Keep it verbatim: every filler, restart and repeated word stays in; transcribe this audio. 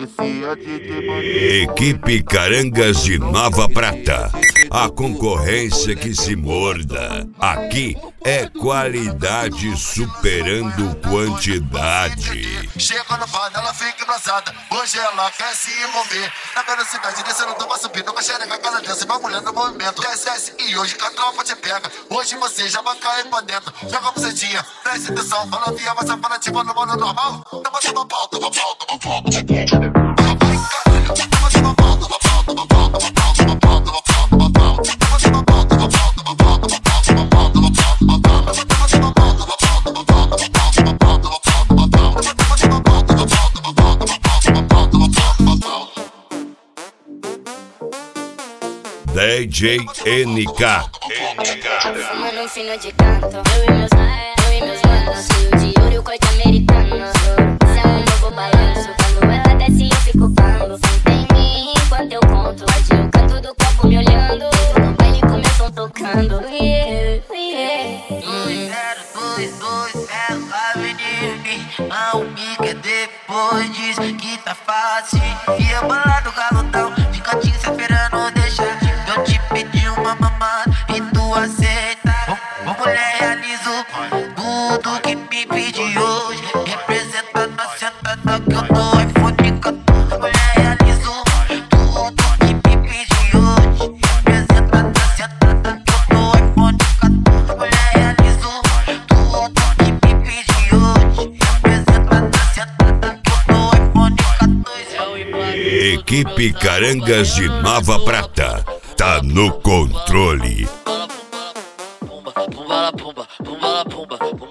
policia de demônio. Equipe Carangas de Nova Prata. A concorrência que se morda. Aqui é qualidade superando quantidade. Chega no bar, ela fica embraçada. Hoje ela quer se envolver. Na velocidade descendo, toma subindo. Com a xereca, cada dança, bagulhando no movimento. Desce e hoje que a tropa te pega. Hoje você já vai cair pra dentro. Joga pra cedinha, presta atenção. Fala via, mas a fanativa no modo normal. Toma, toma pau, toma pau, toma pau, toma pau. Toma, toma pau, toma pau, toma pau, toma pau, toma pau, toma pau, toma pau. Toma, toma pau, toma pau, toma pau, toma pau, toma pau, toma pau, toma pau. Toma, toma pau, toma pau, toma pau, toma pau, toma pau, toma pau, toma pau. Toma, toma pau, toma pau, toma pau, toma pau, toma pau, toma pau, toma pau. D J N K. Fumando um fino de canto, eu e meus eu e meus manos, fio de ouro e o corte americano. Isso é um novo balanço, quando ela desce eu fico bambo. Senta em mim enquanto eu conto, pode o canto do copo me olhando. No baile com meu som tocando, yeah, yeah. dois zero dois dois zero Avenida. Não me quer depois diz que tá fácil. E eu bolado galudão, fica te esperando deixar. Eu te pedi uma mamada e tu aceita. Ô mulher, realizo tudo que me pedi hoje. Representa na sentada que eu tô iPhone quatorze. Mulher, realizo tudo que me pedi hoje. Representa na sentada que eu tô iPhone quatorze. Mulher, realizo tudo que me pedi hoje. Representa na sentada que eu tô iPhone quatorze. Equipe Carangas de Nova Prata. Tá no controle. Pumba, pumba, pumba, pumba, pumba, pumba.